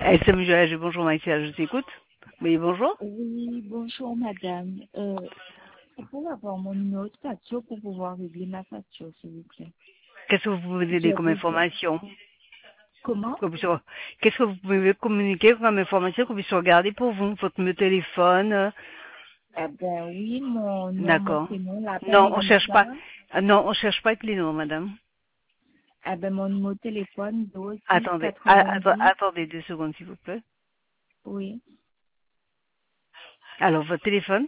SMGH, bonjour Maïsia, je t'écoute. Oui, bonjour. Oui, bonjour madame. Vous pouvez avoir mon numéro de facture pour pouvoir régler ma facture, s'il vous plaît. Qu'est-ce que vous pouvez aider J'ai comme besoin. information Comment? Qu'est-ce que vous pouvez communiquer comme information qu'on puisse regarder pour vous? Votre numéro de téléphone Eh ben oui, mon nom, mon D'accord. prénom, Lapin Non, on cherche Mélissa. pas. Non, on cherche pas avec les noms, madame. Eh ben mon numéro de téléphone, 06 Attendez. 90. Attendez 2 secondes, s'il vous plaît. Oui. Alors, votre téléphone?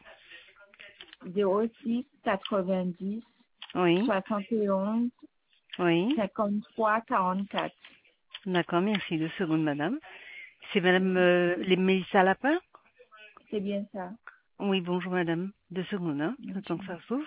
06 90 Oui. 71 Oui. 53 44. D'accord, merci. 2 secondes, madame. C'est madame Oui. les Mélissa Lapin? C'est bien ça. Oui, bonjour madame. 2 secondes, hein. J'attends que Bonjour. ça s'ouvre.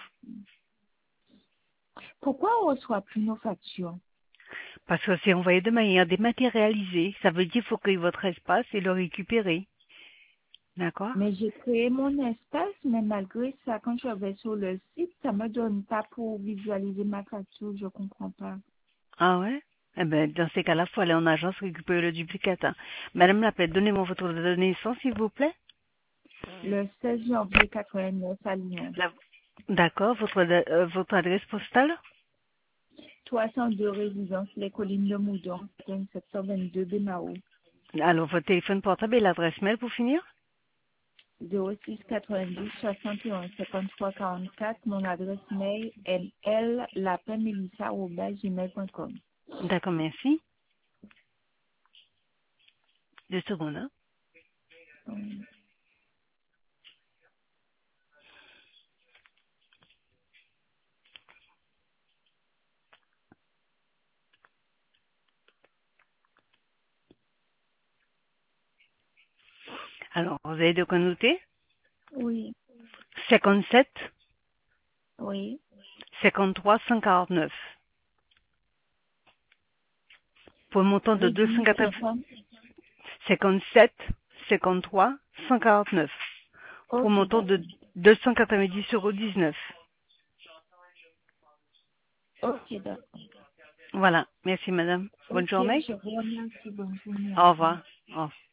Pourquoi on reçoit plus nos factures? Parce que c'est envoyé de manière dématérialisée. Ça veut dire qu'il faut créer votre espace et le récupérer. D'accord? Mais j'ai créé mon espace, mais malgré ça, quand je vais sur le site, ça me donne pas pour visualiser ma facture, je comprends pas. Ah ouais? Eh ben, dans ces cas-là, il faut aller en agence récupérer le duplicata. Madame Lapette, donnez-moi votre date de naissance, s'il vous plaît. Le 16 janvier 89 à Lyon. La- D'accord, votre adresse postale? 302 résidence, les collines de Moudon, 722 Bémao. Alors, votre téléphone portable et l'adresse mail pour finir? 06 90 61 53 44. Mon adresse mail mllapinmelissa@gmail.com. D'accord, merci. 2 secondes, hein. Alors, vous avez de quoi noter? Oui, 57 oui. 53 149. Pour un montant de Réduit 280, 50. 57 53 149. Pour un Ok, montant de d'accord. 290,19 €. Ok, d'accord. Voilà. Merci, madame. Bonne Ok, journée. je vous remercie. Bonne journée. Au Au revoir. revoir. Au revoir.